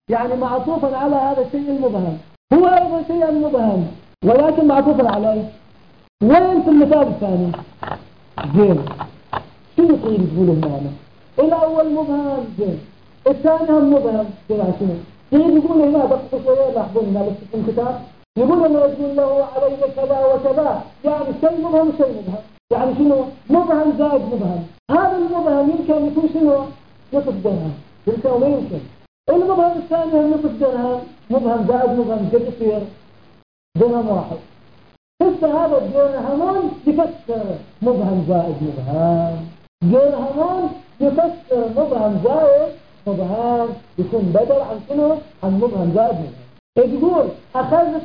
يعني معطوفا على هذا الشيء المبهم، هو أيضا شيء مبهم ولكن معطوفا عليه. وين في المثال الثاني؟ زين، شو يقول تقوله هنا؟ الأول مبهم زين، الثاني هم مبهم زين. عشان يقول هنا دقيقة شوية لاحظون هنا في الكتاب يقول أنه يقول له علي كذا وكذا، يعني شيء مبهم شيء مبهم. يعني شنو؟ مبهم زائد مبهم. هذا المبهم يمكن يكون شنو؟ نصف درهم، يمكن وما يمكن. المبهم الثاني نصف درهم، مبهم زائد مبهم قد يصير؟ درهم واحد. لسه هذا الدرهم يفسر مبهم زائد مبهم، درهم يفسر مبهم زائد مبهم، يكون بدل عن شنو؟ عن مبهم زائد مبهم. تقول أخذت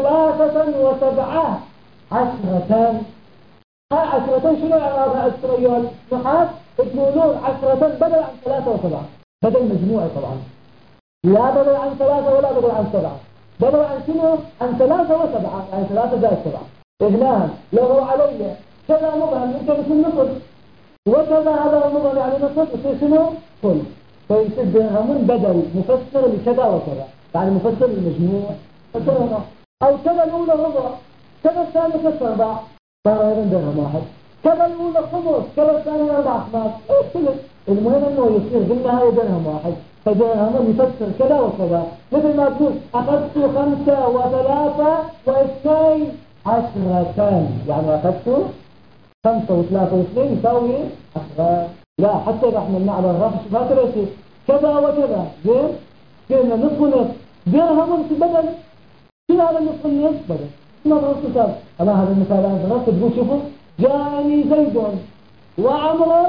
3 و7 10. شنو يعني 10 أيها النحاة؟ تقولون 10 بدل عن 3 و7، بدل مجموعي طبعا، لا بدل عن 3 ولا بدل عن 7، بدل عن شنو؟ عن 3 و7، يعني 3 زائد 7. إذن لو علي كذا مبهم يمكن يكون نصف، وكذا هذا مبهم يعني نصف، يصير شنو؟ كل. فيصير درهم بدل مفسر لكذا وكذا، يعني مفسر للمجموع مثلا، أو كذا الأولى ربع، كذا الثانية 6 أرباع، صار أيضا درهم واحد. كذا الأولى خمس، كذا الثانية 4 أخماس. المهم أنه يصير بالنهاية درهم واحد، فدرهم يفسر كذا وكذا. مثل ما تقول أخذت 5 و3 و2 10، يعني أخذت 5 و3 و2 يساوي 10. لا، حتى إذا احنا نعمل الرفع هكذا يصير كذا وكذا. زين، قلنا نصف ونصف، درهم في بدل. شنو هذا النصف والنصف؟ بدل. نضرب مثال. أنا هذا المثال أنا ضربت، تقول شوفوا جاءني زيد وعمر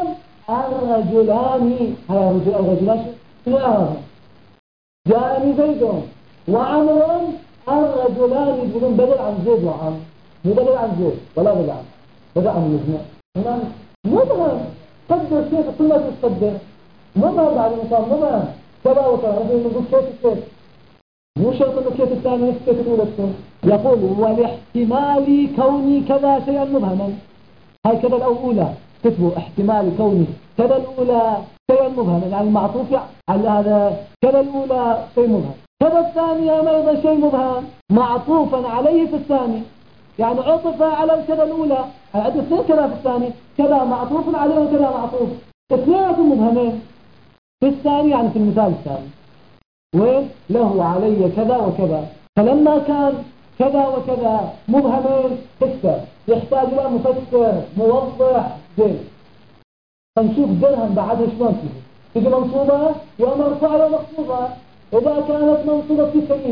الرجلان. هاي الرجلان شنو هذا؟ جاءني زيد وعمر الرجلان، يقولون بدل عن زيد وعمر، مو بدل عن زيد ولا بدل عن، بدل عن المجموع. هنا مبهم، قدر كيف كل ما تقدر مبهم بعد المثال مبهم كذا وكذا. نقول كيف مو شرط انه كيف الثاني نفس كيف الاولى تكون. يقول والاحتمال كوني كذا شيئا مبهما. هاي كذا الاولى كتبوا احتمال كوني كذا الاولى شيئا مبهما، يعني المعطوف على هذا كذا الاولى شيء مبهم، كذا الثانية ايضا شيء مبهم معطوفا عليه في الثاني، يعني عطف على الكذا الاولى، عندنا 2 كذا في الثاني، كذا معطوف عليه وكذا معطوف، 2 مبهمين في الثاني، يعني في المثال الثاني. وين له علي كذا وكذا، فلما كان كذا وكذا مبهمين يحتاج إلى مفسر موضح. زين، فنشوف درهم بعدها شلون تيجي منصوبة ومرفوعة ومخفوضة. إذا كانت منصوبة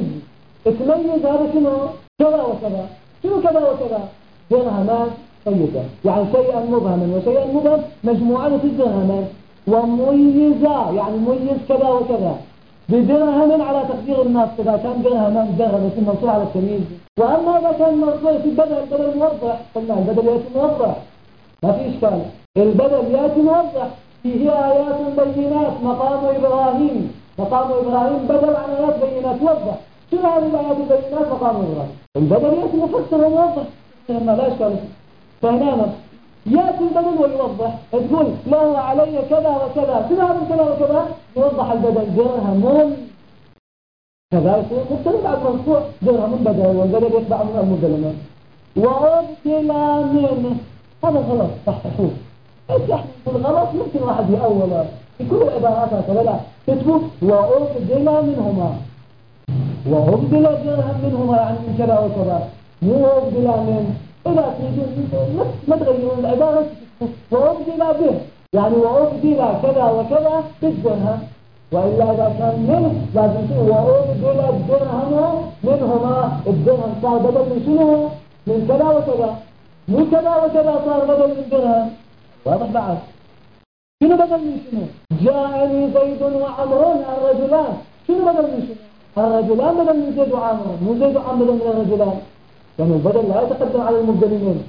تميز هذا شنو؟ كذا وكذا. شنو كذا وكذا؟ درهمان طيبة، يعني شيئا مبهما وشيئا مبهم مجموعة في الدرهمان، وميزة يعني ميز كذا وكذا بدرهم على تقدير الناس. إذا كان درهم يكون منصوب على التمييز. وأما إذا كان مرفوع في بدل موضح، قلنا البدل يأتي موضح، ما في إشكال. البدل يأتي موضح، فيه آيات بينات مقام إبراهيم. مقام إبراهيم بدل عن آيات بينات وضح. شنو هذه الآيات البينات؟ مقام إبراهيم. البدل يأتي مفسر وموضح، ما لا إشكال. فهنا يأتي البدل ويوضح، تقول له علي كذا وكذا، شنو هذا كذا وكذا؟ يوضح البدل درهم كذا، يصير مبتدأ بعد مرفوع درهم بدل، والبدل يتبع من المبدل. وأبدل منه، هذا غلط صححوه. احنا الغلط ممكن واحد يأول في كل العبارات هكذا، لا تكتبوا وأبدل منهما، وأبدل درهم منهما، يعني من كذا وكذا، مو أبدل من. إذا تريدون ما تغيرون العبارة وأبدل به، يعني وأبدل كذا وكذا بالدرهم. وإلا إذا كان منه لازم تقول وأبدل الدرهم منهما. الدرهم صار بدل من شنو؟ من كذا وكذا، مو كذا وكذا صار بدل من درهم. واضح بعد؟ شنو بدل من شنو؟ جاءني زيد وعمر الرجلان. شنو بدل من شنو؟ الرجلان بدل من زيد وعمر، مو زيد وعمر بدل من الرجلان، يعني البدل لا يتقدم على المبدلين.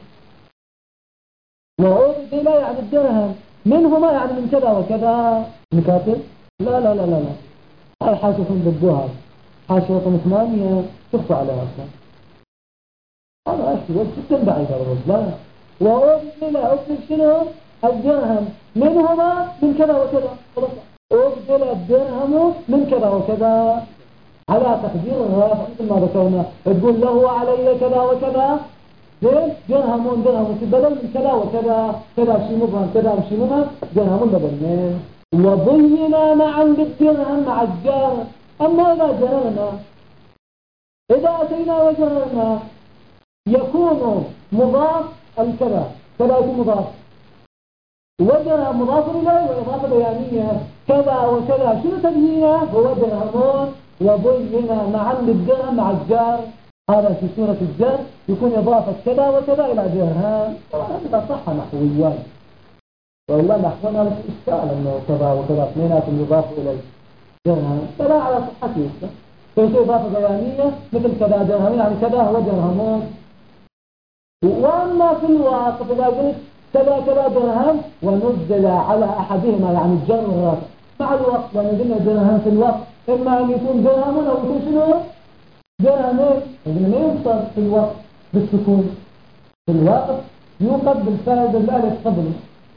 وأبدل يعني الدرهم منهما، يعني من كذا وكذا. نكاتب؟ لا لا لا لا لا، هاي حاشية ضدها، حاشية رقم 8 شوفوا عليها أصلا. هذا أشياء جدا بعيدة لا. وأبدل شنو؟ الدرهم منهما من كذا وكذا. خلاص، أبدل الدرهم من كذا وكذا. على تقدير الرافع مثل ما ذكرنا، تقول له علي كذا وكذا زين درهم درهم بدل من كذا وكذا، كذا شيء مبهم كذا شيء مبهم، درهم بدل. وضينا معا بالدرهم مع الجار. أما إذا جررنا، إذا أتينا وجررنا يكون مضاف الكذا كذا يكون مضاف، وجر مضاف إليه وإضافة بيانية كذا وكذا. شنو تبيينه؟ هو درهمون وضينا معا بالدرهم مع الجار. هذا في سورة الجر يكون إضافة كذا وكذا إلى درهم. هذا صح نحويا، وإلا نحونا لك إشكال أنه كذا وكذا اثنيناتهم يضاف إلى درهم، فلا على صحته. فيصير إضافة بيانية مثل كذا درهم، يعني كذا هو درهمون. وأما في الواقع إذا قلت كذا كذا درهم ونزل على أحدهما يعني الجر والرفع مع الوقت، لأن قلنا درهم في الوقت إما أن يكون درهم أو يكون شنو؟ درهمين. إذن ما يوصل في الوقت بالسكون، في الوقت يوقف بالفعل بالألف قبل.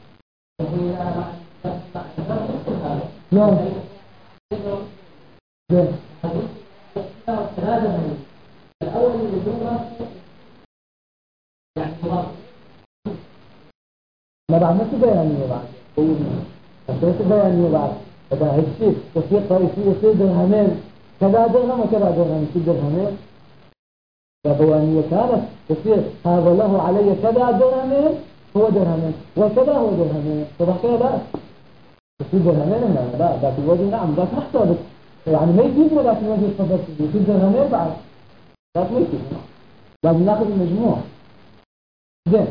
نعم. ما بعد ما تبيانية بعد تبيانية بعد هذا هالشيء يصير درهمين كذا درهم وكذا درهم، يصير درهمين بيانية كانت تصير هذا له علي كذا درهمين هو درهمين وكذا هو درهمين، طبعا كذا لا يصير درهمين. لا ذاك الوجه نعم ذاك محتاج يعني ما يفيدنا، لكن وجه الصفر يصير درهمين بعد ذاك ما يفيدنا، لازم ناخذ المجموع. زين.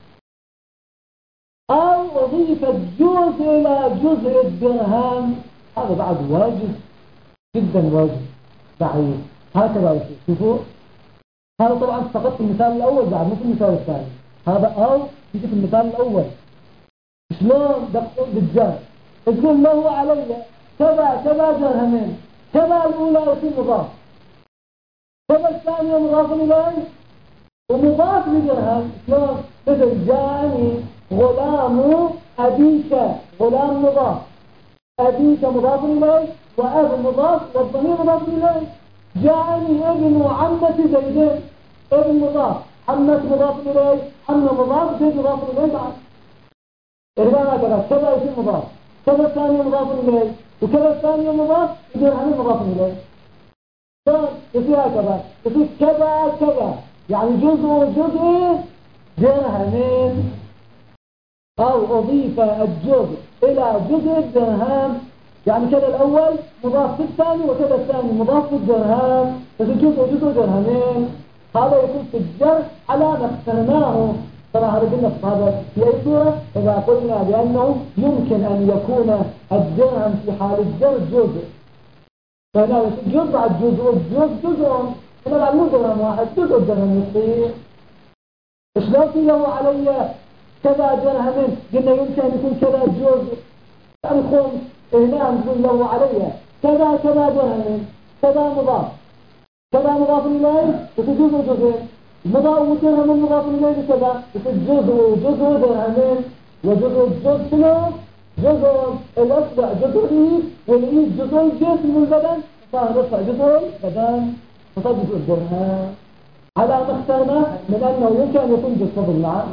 أو أضيف الجزء إلى جزء الدرهم، هذا بعد واجب جدا، واجب ضعيف. هكذا يصير. شوفوا هذا طبعا فقط المثال الأول بعد مو في المثال الثاني. هذا أو يجي في المثال الأول شلون دقوا بالجار تقول له علي كذا كذا درهمين، كذا الأولى يصير مضاف، كذا الثانية مضاف إليه ومضاف لدرهم. شلون؟ مثل جاني غلام أبيك، غلام مضاف، أبيك مضاف إليه وأب مضاف والضمير مضاف إليه. جاءني ابن عمة زيد، ابن مضاف، عمة مضاف إليه، عمة مضاف، زيد مضاف إليه. بعد إذا كذا كذا يصير مضاف، كذا الثانية مضاف إليه وكذا الثانية مضاف، درهم مضاف إليه. يصير هكذا، يصير كذا كذا يعني جزء درهمين. أو أضيف الجزء إلى جزء الدرهم، يعني كذا الأول مضاف في الثاني وكذا الثاني مضاف في الدرهم، ففي جزء درهمين. هذا يكون في الجر على ما اخترناه. طبعا هذا قلنا في هذا في أي صورة إذا قلنا بأنه يمكن أن يكون الدرهم في حال الجر جزء، فهنا جزء على جزء هنا مو درهم واحد، جزء الدرهم يصير. شلون في له علي كذا درهمين؟ قلنا يمكن أن يكون كذا جزء الخمس، هنا نقول له علي كذا كذا درهمين، كذا مضاف، كذا مضاف إليه وتجوز جزء مضاف ودرهم مضاف إليه كذا، جزء درهمين وجزء شنو؟ جزء الأصبع جزء الإيد، والإيد جزء الجسم والبدن، صار رفع جزء البدن فصار جزء الدرهم. على ما اخترنا من أنه يمكن أن يكون جزء بالمعنى.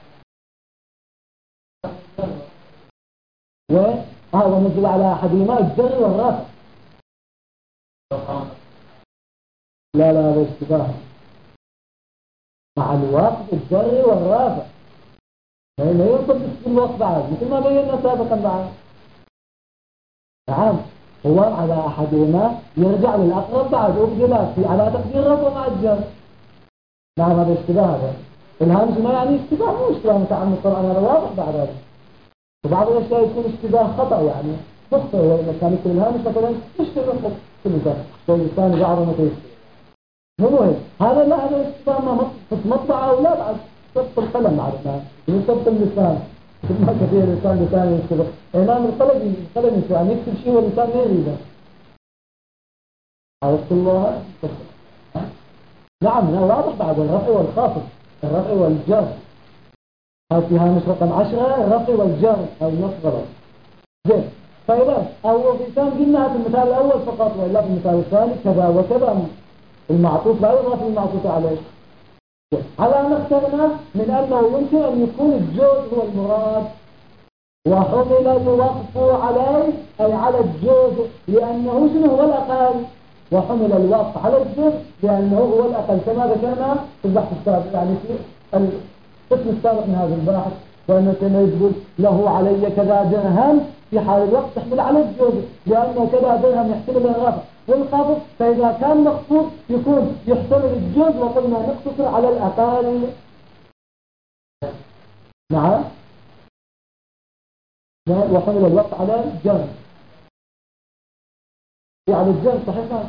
ونزل على أحدهما الجر والرفع. لا هذا اشتباه مع الوقت، الجر والرفع لا ينطبق في الوقت بعد مثل ما بينا سابقا بعد. نعم هو على أحدهما يرجع للأقرب بعد وبجلات في على تقدير رفع مع الجر. نعم هذا اشتباه. هذا الهامش ما يعني اشتباه، مو اشتباه متعمد القرآن، هذا واضح بعد هذا. وبعض الأشياء يكون اشتباه خطأ يعني مخطئ، وإذا كان يكون الهامش مثلا اشتباه خطأ الإنسان بعضه متى يشتبه. مو هذا لا هذا اشتباه ما مطبعة أو لا بعد سبط القلم عرفنا من سبط اللسان. ما كثير الإنسان لسان يشتبه إمام القلم يعني يكتب شيء والإنسان ما يريده. عرفت الله؟ نعم واضح بعد الرفع والخافض، الرفع والجر. هذه هامش رقم 10 الرفع والجر أو النصب غلط. زين فإذا أو وظيفتان قلناها في المثال الأول فقط، وإلا في المثال الثاني كذا وكذا، المعطوف لا يضاف المعطوف عليه. على ما اخترنا من أنه يمكن أن يكون الجزء هو المراد، وحمل الوقف عليه أي على الجزء لأنه شنو هو الأقل، وحمل الوقف على الجزء لأنه هو الأقل كما ذكرنا في البحث السابق، يعني في القسم السابق من هذا البحث، وأنه كما يقول له علي كذا درهم في حال الوقت تحمل على الجزء لأنه كذا درهم يحتمل الرفع والخفض، فإذا كان مخفوض يكون يحتمل الجزء، وقلنا نقتصر على الأقل. نعم، وحمل الوقت على الجر، على الجر صحيح.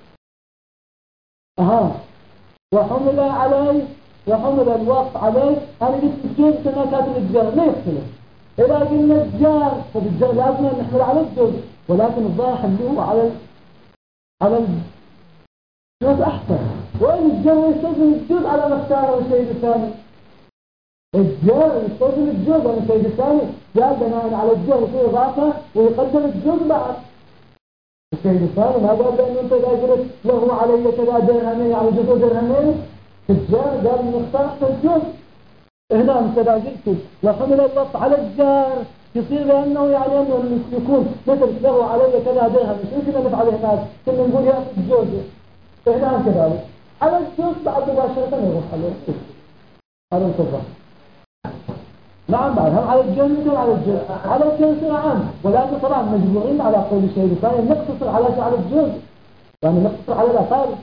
وحمل عليه، وحمل الوقت عليه، أنا قلت الجزء كما كاتب الجر ما يختلف. إذا قلنا الجار فالجر لازم نحمل على الجزء، ولكن الظاهر حمله على الجزء أحسن. وإن الجر يستلزم الجزء على ما اختاره السيد الثاني، الجر يستلزم الجزء، لأن السيد الثاني قال بناء على الجر في إضافة ويقدم الجزء بعد. السيد الثاني ما قال بأنه أنت إذا قلت له علي كذا درهمين يعني جزء درهمين، الجار قال نختار أحسن الجزء. هنا أنت إذا قلت وحمل الوقت على الجار يصير بأنه يعني أنه يكون مثل له علي كذا درهم، مش يمكن نفعل هناك كنا نقول يا الجزء، هنا كذلك على الجزء بعد مباشرة يروح عليه هذا الصفة. نعم بعدهم على الجنس وعلى الجزء، على الجنس نعم، ولكن طبعا مجبورين على قول الشيء الثاني نقتصر على الجزء، يعني نقتصر على الأقل.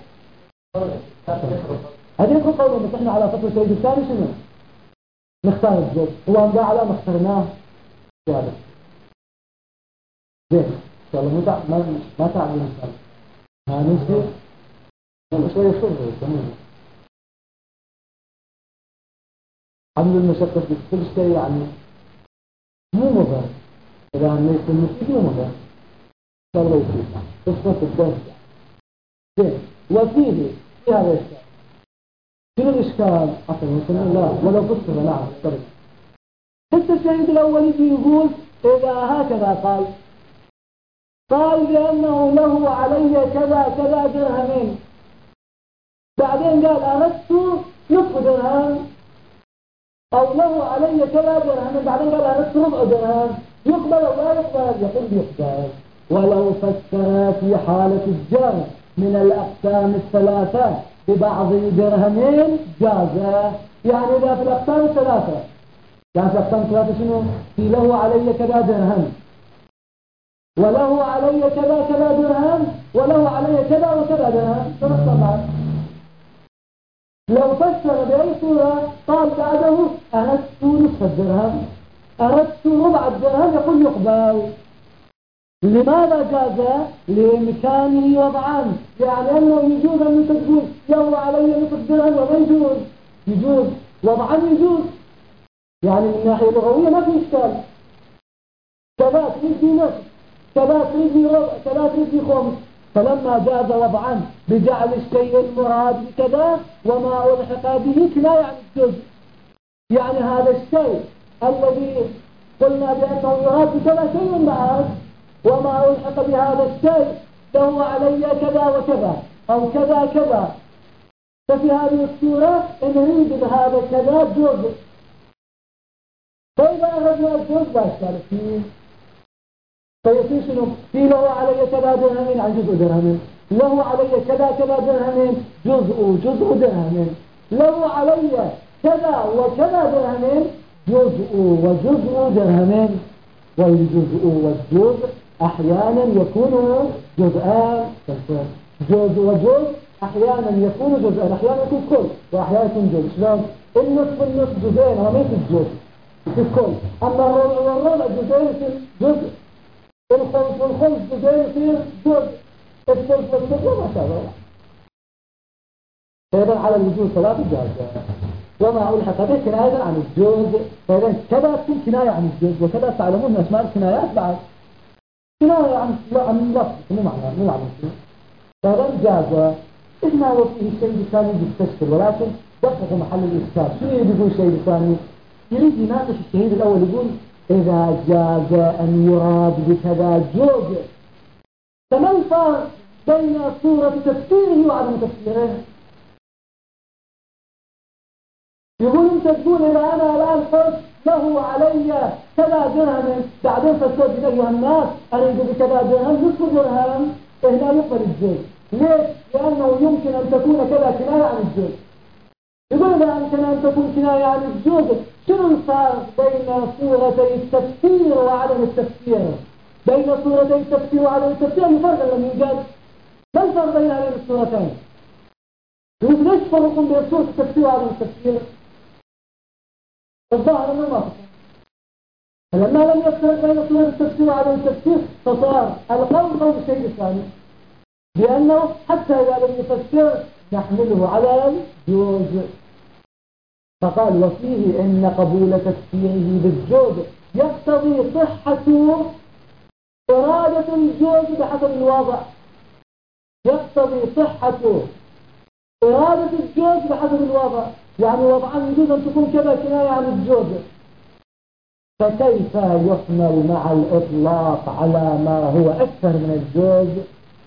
هذه يكون قولنا بس احنا على فكرة الشيء الثاني شنو؟ نختار الجزء، هو أنقع على ما اخترناه زيادة. زين إن شاء الله ما تعب الإنسان ما نزل شوية شغل كمان حمل المشقة في كل شيء، يعني مو مضر إذا ما يكون مفيد مو مضر إن شاء الله يفيد قصة الدرس. زين وفيه في هذا الإشكال شنو الإشكال؟ لا ولو قصة لا أفترض حتى الشهيد الأول يجي يقول إذا هكذا قال بأنه له علي كذا كذا درهمين، بعدين قال أردت نصف درهم، أو له علي كذا درهم بعدين قال أردت ربع درهم، يقبل أو لا يقبل؟ يقول يقبل. ولو فسر في حالة الجر من الأقسام الثلاثة ببعض درهمين جاز، يعني إذا في الأقسام الثلاثة يعني في الأقسام الثلاثة شنو؟ في له علي كذا درهم، وله علي كذا كذا درهم، وله علي كذا وكذا درهم، طبعا لو فسر بأي صورة قال بعده أردت نصف الدرهم، أردت ربع الدرهم، يقول يقبل. لماذا جاز؟ لإمكانه وضعان، يعني أنه يجوز أن تقول له علي نصف الدرهم وما يجوز وضعان يجوز، يعني من ناحية لغوية ما في إشكال. كذا تريد نصف، كذا تريد ربع، كذا تريد خمس، فلما جاز وضعا بجعل الشيء المراد بكذا وما ألحق به كناية عن الجزء، يعني هذا الشيء الذي قلنا بأنه يراد بكذا شيء بعد، وما ألحق بهذا الشيء له علي كذا وكذا أو كذا كذا، ففي هذه الصورة نريد بهذا كذا جزء، فإذا أردنا الجزء لا إشكال فيه، فيصير شنو؟ في له علي كذا درهمين عن جزء درهمين، له علي كذا كذا درهمين جزء درهمين، له علي كذا وكذا درهمين جزء وجزء درهمين. والجزء والجزء أحيانا يكون جزءان، جزء وجزء أحيانا يكون جزءان، أحيانا يكون كل وأحيانا يكون جزء. شلون؟ النصف جزئين هو ما يصير جزء في الكل، أما الربع جزئين يصير جزء، الخمس والخمس جزئين يصير جزء، الثلث والثلث وما شاء الله. فإذا على الوجوه ثلاثة جائزة، وما ألحق به كناية عن الجزء، فإذا كذا تكون كناية عن الجزء، وكذا تعلمون من أسماء الكنايات بعد كناية عن اللفظ مو معنى فإذا جاز. إحنا وفيه الشيء الثاني بالتشكل، ولكن دقق محل الإشكال. شو يريد يقول الشيء الثاني؟ يريد يناقش الشهيد الأول، يقول إذا جاز أن يراد بكذا جوز. فما الفرق بين صورة تفسيره وعدم تفسيره؟ يقول أنت تقول إذا أنا الآن قلت له علي كذا درهم بعدين فسرت أيها الناس أريد بكذا درهم نصف درهم، هنا يقبل الجوز. ليش؟ لأنه يمكن أن تكون كذا كناية عن الجوز. يقول إذا يمكن أن تكون كناية عن الجوز، شنو الفرق بين صورتي التفسير وعدم التفسير؟ بين صورتي التفسير وعدم التفسير فرق لم يوجد. ما الفرق بين هذين الصورتين؟ يقول ليش فرقون بين صورة التفسير وعدم التفسير؟ الظاهر أنه ما فرق. فلما لم يفرق بين صورة التفسير وعدم التفسير فصار القول قول الشيء الثاني، لأنه حتى إذا لم يفسر نحمله على الجوز. فقال وفيه إن قبول تفسيره بالجوز يقتضي صحة إرادة الجوز بحسب الوضع. يقتضي صحة إرادة الجوز بحسب الوضع، يعني وضعا يجوز أن تكون كذا كناية عن الجوز. فكيف يحمل مع الإطلاق على ما هو أكثر من الجوز؟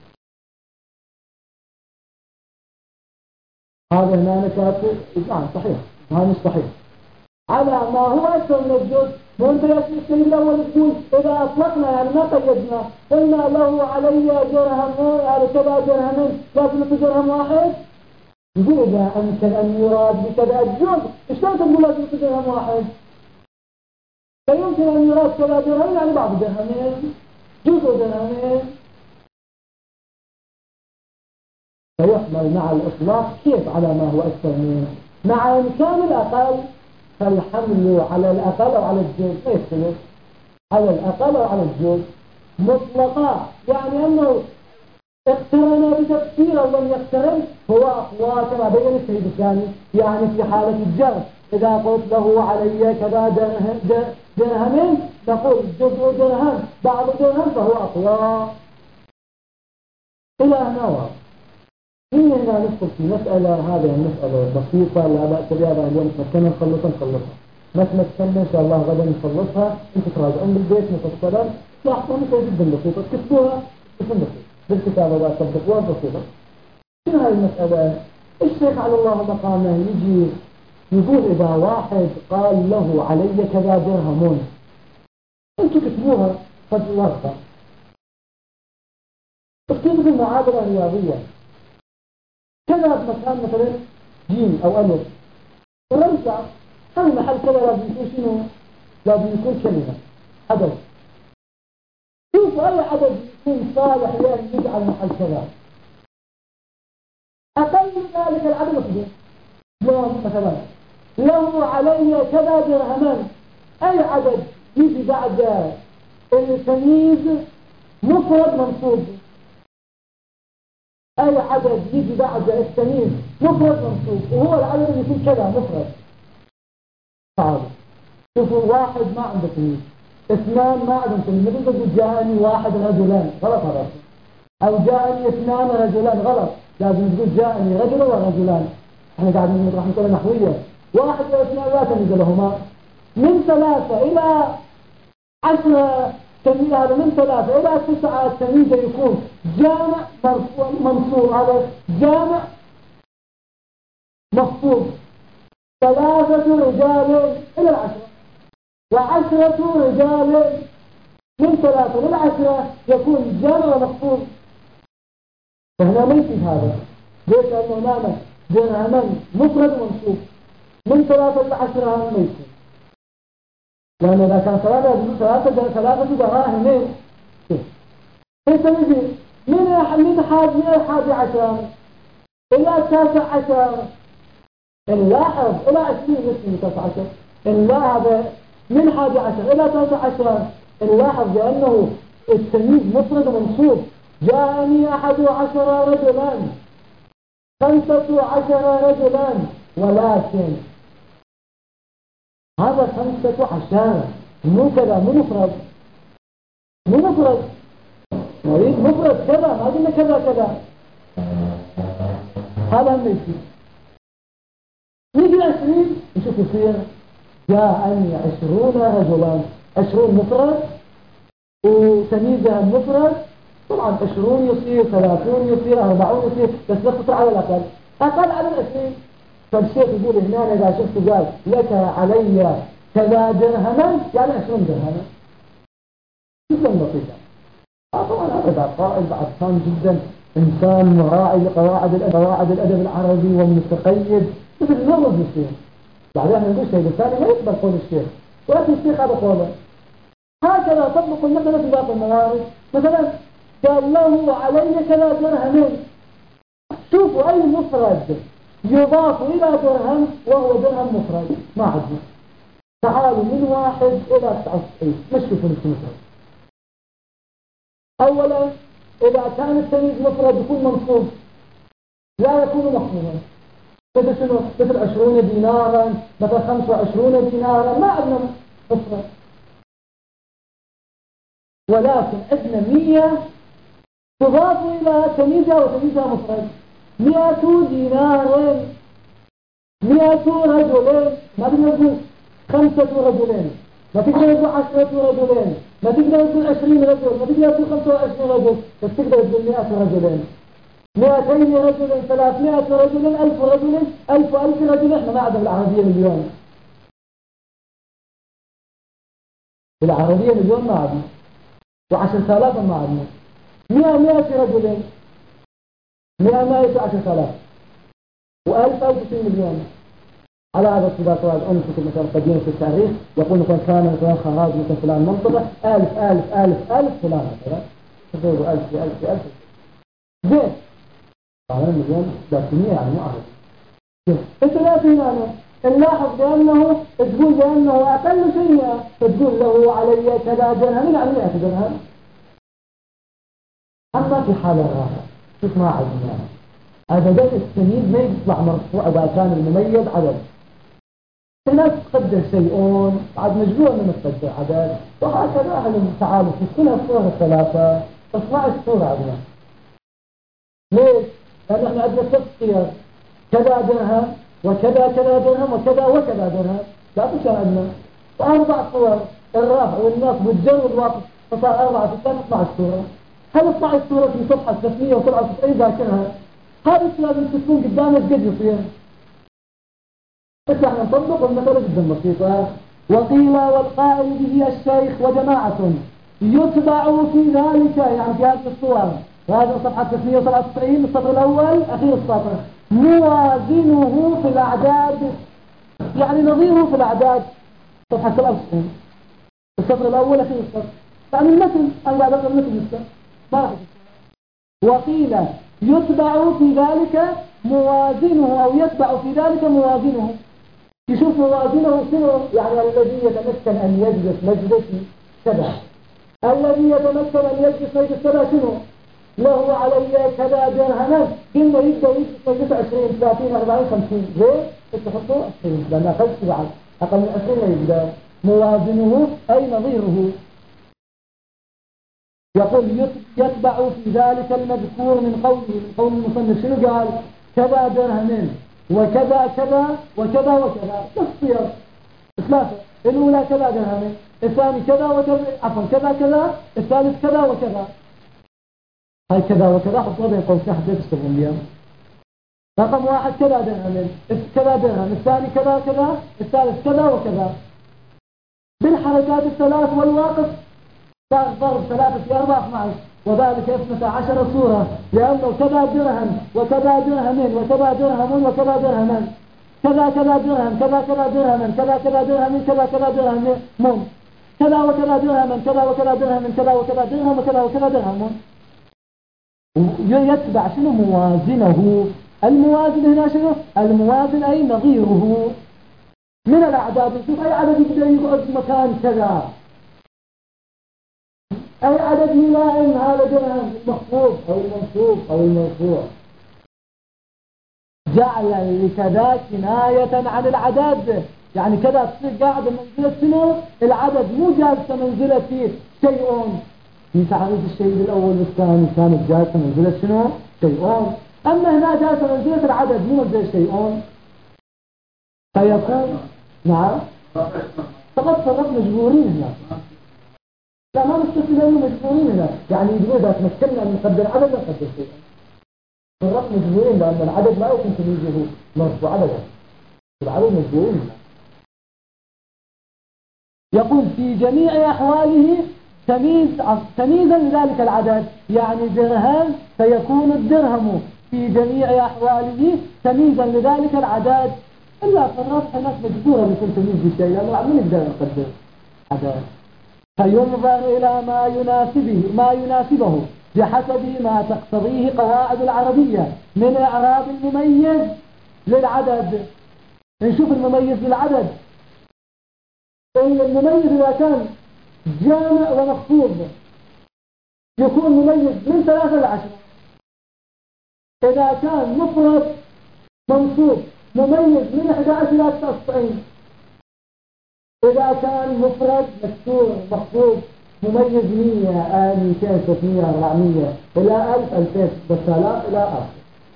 هذا هنا نكاتب. نعم صحيح، هذا مش صحيح. على ما هو أكثر من الجوز. وانت يا الشيء الأول تقول إذا أطلقنا يعني ما قيدنا قلنا له علي درهم على كذا درهم لازم درهم واحد. يقول إذا أمكن أن يراد بكذا الجوز، إشتان تقول لازم درهم واحد؟ فيمكن أن يراد كذا درهم يعني بعض درهمين، جزء درهمين. فيحمل مع الإطلاق كيف على ما هو أكثر منه مع إمكان الأقل. فالحمل على الأقل أو على الجوز ما يختلف، على الأقل أو على الجوز مطلقا، يعني أنه اقترن بتفسير أو لم يقترن هو أقوى كما بين الشهيد الثاني. يعني في حالة الجر إذا قلت له علي كذا درهمين نقول جزء درهم بعض درهم فهو أقوى. إلى هنا من هنا ندخل في مسألة، هذه المسألة بسيطة لا بأس بها. اليوم تمكنا نخلصها ما تمكنا إن شاء الله غدا نخلصها. أنتم تراجعون بالبيت مفصلا لاحظوا مثل جدا بسيطة تكتبوها بسيطة بالكتابة لا تطبقوها بسيطة. شنو هاي المسألة؟ الشيخ على الله مقامه يجي يقول إذا واحد قال له علي كذا درهمون، أنتم كتبوها قد ورقة اكتبوا المعادلة الرياضية كذا بمكان مثلا جيم أو ألف ورجع هل محل كذا لازم يكون شنو؟ لازم يكون كلمة عدد. شوف أي عدد يكون صالح يعني يجعل محل كذا. أقل من ذلك العدد أخذه يوم مثلا له علي كذا درهمان، أي عدد يجي بعد التمييز مفرد منصوب. أي عدد يجي بعد التمييز مفرد منصوب وهو العدد اللي يكون كذا مفرد. تعالوا شوفوا واحد ما عنده تمييز، اثنان ما عندهم تمييز. مثل تقول جاءني واحد رجلان غلط هذا، أو جاءني اثنان رجلان غلط. لازم تقول جاءني رجل ورجلان. احنا قاعدين راح نقول نحوية واحد واثنان لا تمييز لهما. من 3 إلى 10 تمييز، هذا من 3 إلى 9 التمييز يكون جامع منصوب. هذا جامع مخفوض. 3 رجال إلى 10 و10 رجال من 3 إلى 10 يكون جامع مخفوض. فهنا ما يصير هذا. ليش؟ لأنه هنا درهما مفرد منصوب من 3 إلى 10 ما يصير، لأن إذا كان 3 دراهم كيف يجي من 11 إلى 19 نلاحظ إلى 20 مثل 19 نلاحظ من 11 إلى 19 نلاحظ بأنه التمييز مفرد منصوب. جاءني 11 رجلا 15 رجلا، ولكن هذا 15 مو كذا، مو مفرد، مو مفرد، نريد مفرد كذا، ما قلنا كذا كذا. هذا ما يصير. نيجي 20 نشوف يصير جاءني 20 رجلا 20 مفرد وتمييزها مفرد، طبعا 20 يصير 30 يصير 40 يصير، بس نقتصر على الأقل أقل على 20. فالشيخ يقول هنا إذا شفت قال لك علي كذا درهما يعني 20 درهما جدا بسيطة. طبعا هذا قائد بعد كان جدا إنسان مراعي لقواعد الأدب العربي والمتقيد مثل نور الشيخ. بعدين نقول شيء الثاني ما يقبل قول الشيخ، ولكن الشيخ هذا قوله. هكذا طبق المثل في باقي الموارد. مثلا قال له علي كذا درهمين، شوفوا أي مفرد يضاف إلى درهم وهو درهم مفرد ما عندنا. تعالوا من 1 إلى 99 مش شوفوا مفرد. أولا إذا كان التمييز مفرد يكون منصوب لا يكون مخفوضا. مثل شنو؟ مثل 20 دينارا، مثل 25 دينارا، ما عندنا مفرد. ولكن عندنا 100 تضاف إلى تمييزها وتمييزها مفرد. 100 دينار، 100 رجل، ما تقدر نقول 5 رجلين، ما تقدر نقول 10 رجلين، ما تقدر نقول 20 رجل، ما تقدر نقول 25 رجل، بس تقدر تقول 100 رجلين، 200 رجل، 300 رجل، 1000 رجل، 1000 رجل. احنا ما عندنا العربية مليون. العربية مليون ما عندنا، و10,000 ما عندنا. 100 رجلين، 100 10,000، و1000 مليون. على هذا السباق أنفسك مثلا قديم في التاريخ يقول مثلا كان مثلا خراج مثلا فلان منطقة 1000 فلان مثلا تقولوا 1000 زين. طبعا مليون 300 يعني ما أعرف. الثلاثين أنا نلاحظ بأنه تقول بأنه أقل شيء تقول له علي كذا درهم يعني 100 درهم. أما في حالة الراحة شوف ما عندنا عدد التمييز ما يطلع مرفوع إذا كان المميز عدد. الناس تقدر شيئون بعد مجبور أن نقدر عدد، وهكذا أهل التعالف في كل الصور الثلاثة 12 صورة عندنا. ليش؟ لأن احنا عندنا تفصيل كذا درهم وكذا درهم وكذا درهم، لا تشاء عندنا 4 صور الرافع والنصب والجر والواقف، فصار 4 في 12 صورة. هل 12 صورة في صفحة 397 ذاكرها؟ هذا لازم تكون قدامك قد يصير. بس احنا نطبق المسألة جدا بسيطة. وقيل والقائل به الشيخ وجماعة يتبع في ذلك، يعني في هذه الصور، وهذا صفحة 397 السطر الأول أخير السطر، موازنه في الأعداد، يعني نظيره في الأعداد. صفحة 97 السطر الأول أخير السطر، يعني المثل أنا قاعد أقرأ المثل ما راح. وقيل يتبع في ذلك موازنه أو يتبع في ذلك موازنه. يشوف موازنه شنو؟ يعني الذي يتمكن أن يجلس مجلس كذا، الذي يتمكن أن يجلس مجلس كذا شنو؟ له علي كذا درهما، قلنا يبدأ يجلس مجلس 20 30 40 50. ليه؟ تحطوا 20 لأن أقل بعد أقل من 20 لا يبدأ. موازنه أي نظيره. يقول يتبع في ذلك المذكور من قول المصنف شنو قال؟ كذا درهمين وكذا كذا وكذا وكذا، تصير 3. الأولى كذا درهمين، الثاني كذا وكذا، عفوا كذا كذا، الثالث كذا وكذا. هاي كذا وكذا حطوا بين قوسين حتى تشتغلون اليوم. رقم 1 كذا درهمين، كذا درهم، الثاني كذا كذا، الثالث كذا وكذا. بالحركات الثلاث والواقف ضرب 3 في 4 12، وذلك 12 صورة، لأنه كذا درهم وكذا درهمين وكذا درهم وكذا درهمان، كذا درهم كذا درهم كذا درهم كذا درهم كذا وكذا درهم كذا وكذا درهم كذا وكذا درهم وكذا درهم. يتبع شنو؟ موازنه. الموازن هنا شنو؟ الموازن أي نظيره من الأعداد. نشوف أي عدد يقدر يقعد مكان كذا، أي عدد يلائم هذا درهم المخفوض أو المنصوب أو المرفوع. جعل لكذا كناية عن العدد، يعني كذا تصير قاعدة منزلة شنو؟ العدد، مو جالسة منزلة شيء. في تعريف الشيء الأول والثاني كانت جالسة منزلة شنو؟ شيء. أما هنا جالسة منزلة العدد مو منزلة شيء. فيكون نعم فقط صرف مجبورين هنا. لا ما نستثني لأنه مجبورين هنا، يعني يقول إذا تمكنا أن نقدر عدد نقدر شيئا. صرف مجبورين لأن العدد لا يمكن تمييزه مرفوع عددا، العدد مجبورين هنا. يقول في جميع أحواله تمييزا لذلك العدد، يعني درهم فيكون الدرهم في جميع أحواله تمييزا لذلك العدد، إلا فالرفع هناك مجبورة بكل تمييز بالشيء لأنه ما نقدر نقدر عدد. فينظر إلى ما يناسبه بحسب ما تقتضيه قواعد العربية من إعراب المميز للعدد. نشوف المميز للعدد. المميز إذا كان جامع ومخفوض يكون مميز من 3 إلى 10. إذا كان مفرد منصوب مميز من 11 إلى 99. إذا كان مفرد مكسور مخفوض مميز 100 200 300 400 إلى 1000 2000 6000 إلى آخره.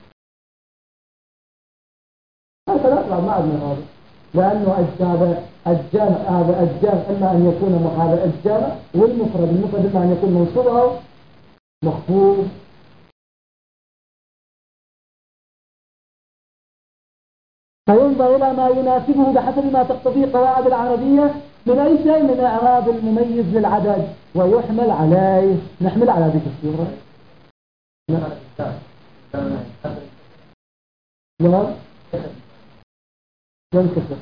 هذا لا يطلع ما عندنا هذا، لأنه الجامع هذا الجامع إما أن يكون محاذا الجامع، والمفرد إما أن يكون منصوب أو مخفوض. فينظر إلى ما يناسبه بحسب ما تقتضيه قواعد العربية من أي شيء من إعراب المميز للعدد ويحمل عليه. نحمل على ذيك الصورة. نعم ينكسر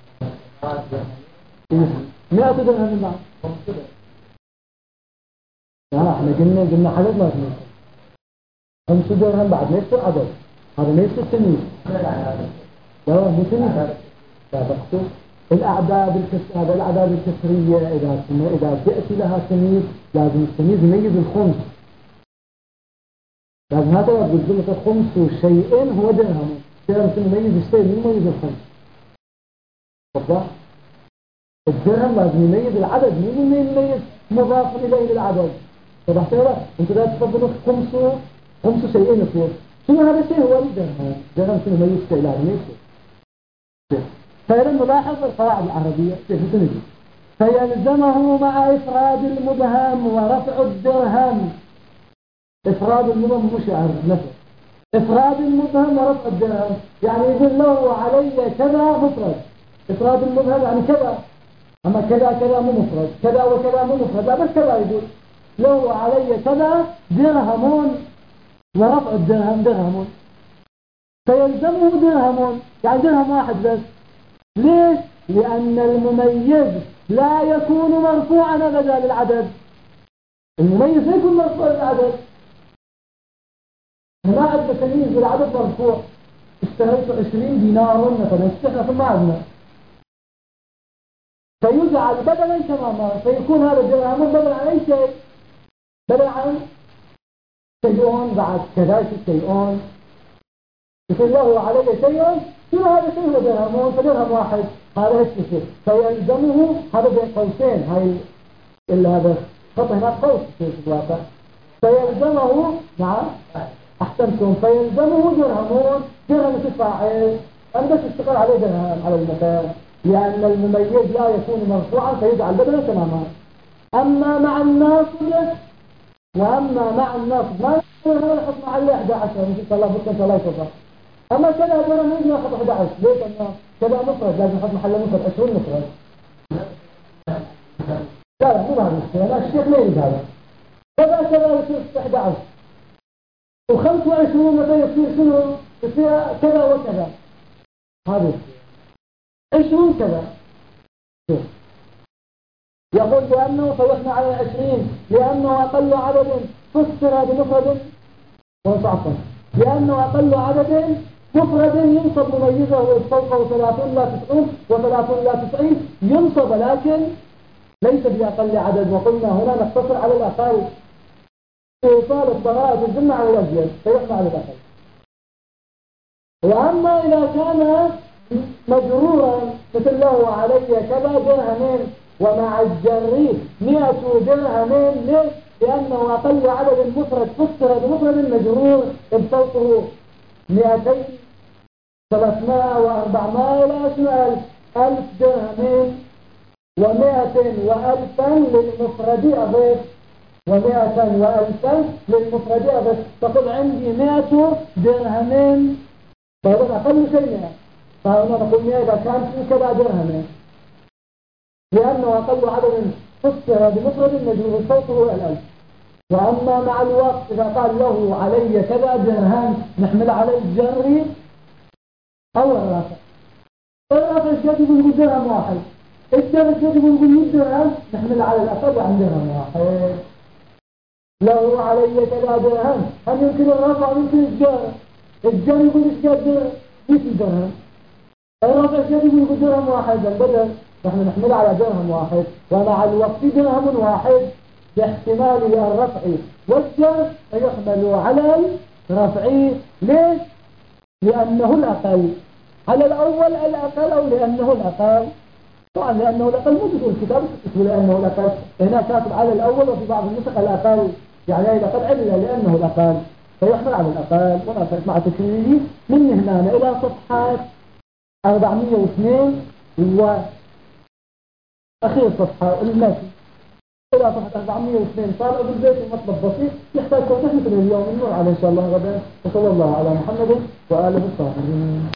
100 درهم من بعض. احنا قلنا حدث ما تنسى 5 درهم بعد ما يصير عدد، هذا ما يصير تمييز. لا مو تمييز، لا بقصد الأعداد الكسرية إذا تأتي لها تمييز لازم التمييز يميز الخمس. لازم هذا يقول جملة الخمس وشيئين هو درهم، درهم يميز الشيء مو يميز الخمس. واضح؟ الدرهم لازم يميز العدد مو يميز مضاف إليه للعدد. وضحت له؟ أنت لا تفضلوا خمس شيئين يصير شنو هذا الشيء هو الدرهم. درهم شنو يميز شيء لازم يصير. فإذا نلاحظ القواعد العربية كيف تنجي. فيلزمه مع إفراد المبهم ورفع الدرهم. إفراد المبهم مش عارف نفسه. إفراد المبهم ورفع الدرهم يعني يقول له علي كذا مفرد. إفراد المبهم يعني كذا، أما كذا مو مفرد، كذا وكذا مو مفرد، لا بس كذا يقول له علي كذا درهمون ورفع الدرهم درهمون. فيلزمه درهمون يعني درهم واحد بس. ليش؟ لأن المميز لا يكون مرفوعا أبدا للعدد. المميز لا يكون مرفوع للعدد. ما عندنا تمييز للعدد مرفوع. اشتريت 20 دينار مثلا، اشترينا ما عندنا. فيجعل بدلا تماما، فيكون هذا الدرهم بدلا عن أي شيء، بدلا عن شيئون بعد كذلك شيئون. يقول له علي شيء شنو هذا شيء هو درهمون، فدرهم واحد هذا هالشيء. فيلزمه هذا بين قوسين، هاي إلا هذا خط هناك قوس في الواقع. فيلزمه نعم أحسنتم، فيلزمه درهمون. درهم تفاعل أنا بس اشتغل عليه درهم على المكان، لأن المميز لا يكون مرفوعا فيجعل بدلا تماما. أما مع الناصب ما يقول يحط محل 11 مش الله بكره الله يتوفى. أما كذا درهم يجي ياخذ 11 ليش؟ أنه كذا مفرد لازم يحط محل مفرد 20 مفرد. لا مو هذا الشيء، أنا الشيخ ما يريد هذا. كذا يصير 11 و25 متى يصير شنو؟ يصير كذا وكذا. هذا 20 كذا. يقول بأنه فيحمل على 20 لأنه أقل عدد فسر بمفرد وانصعفا، لأنه أقل عدد مفرد ينصب مميزه فوقه 30 لا 90 و30 لا 90 ينصب، لكن ليس بأقل عدد. وقلنا هنا نقتصر على الأقل في إيصال الضرائب الذمة على الأزيد فيحمل على الأقل. وأما إذا كان مجرورا مثل له علي كذا درهمين ومع الجر 100 درهمين، ليش؟ لأنه أقل عدد مفرد فسر بمفرد مجرور فوقه 200 300 و400 إلى 1000 درهمين و100 و1000 للمفرد أضيف 100 و1000 للمفرد أضيف. تقول عندي 100 درهم، فهذا أقل شيء 100. فهنا نقول 100 إذا كان في كذا درهم، لأنه أقل عدد فسر بمفرد مجرور صوته الألف. وأما مع الوقت إذا قال له علي كذا درهم نحمل عليه الجر أو الرافع. الرافع الشيء يقول درهم واحد، الجر الشيء يقول 100 درهم نحمل على الأقل عن درهم واحد. له علي كذا درهم، هل يمكن الرفع ويمكن الجر؟ الجر يقول الشيء 100 درهم، الرافع الشيء يقول درهم واحد، بدل نحن نحمل على درهم واحد. ومع الوقت درهم واحد باحتمال الرفع والجر فيحمل على الرفع. ليش؟ لأنه الأقل على الأول الأقل، أو لأنه الأقل. طبعا لأنه الأقل مو بدون الكتاب تكتب لأنه الأقل، هنا كاتب على الأول وفي بعض النسخ الأقل، يعني هذا قد علل لأنه الأقل فيحمل على الأقل. ونأخذ مع تكريره من هنا إلى صفحات 402 وأخير صفحة الماشي إلى صفحة 402 طالع بالبيت المطلب بسيط يحتاج توضيح مثل اليوم نمر عليه إن شاء الله غدا. وصلى الله على محمد وآله الطاهرين.